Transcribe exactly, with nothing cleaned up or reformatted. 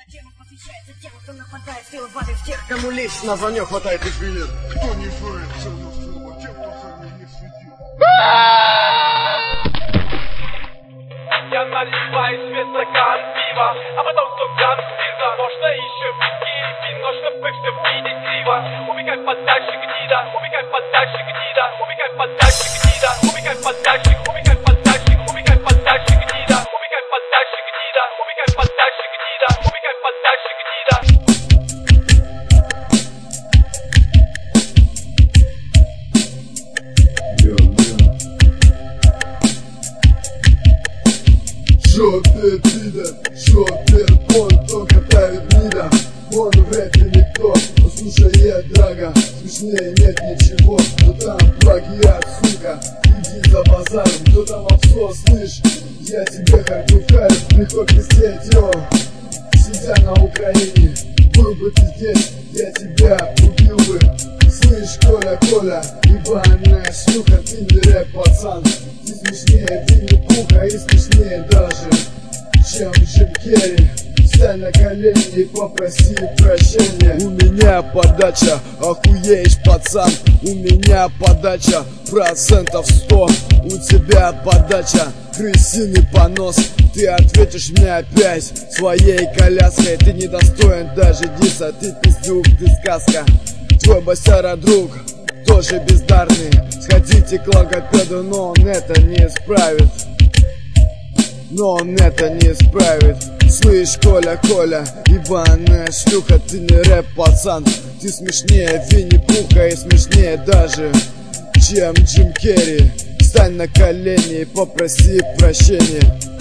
Кому лично за нее хватает их билет. Кто не фэйк, все равно стрелок, тем, кто сами не сидит. Я наливаю себе стакан пива, а потом сто грамм спирта. Можно еще виски, но чтобы все видеть криво. Убегай подальше, гнида, убегай подальше, гнида, убегай подальше, гнида, убегай подальше, убегай подальше, убегай подальше, гнида, убегай подальше, гнида, убегай подальше, гнида, убегай подальше, гнида. Шо ты, пидор, шо ты, он только давит гнида. Он вряд ли никто, послушай, драга, смешнее нет ничего. Но там плагиат, сука, иди за базаром, кто там обсос, слышь? Я тебе харкну харь, легко пиздеть, йо. Сидя на Украине, был бы ты здесь, я тебя убил бы. Слышь, Коля, Коля, ебаная шлюха, ты не рэп, пацан. Ты смешнее Винни-Пуха и смешнее даже, чем Джим Керри. Встань на колени и попроси прощения. У меня подача, охуеешь, пацан. У меня подача процентов сто. У тебя подача, крысиный понос. Ты ответишь мне опять своей коляской. Ты недостоин даже диса, ты пиздюк, ты сказка. Твой басяра друг тоже бездарный. Сходите к логопеду, но он это не исправит. Но он это не исправит. Слышь, Коля, Коля, ебаная шлюха, ты не рэп, пацан. Ты смешнее Винни-Пуха и смешнее даже, чем Джим Керри. Встань на колени и попроси прощения.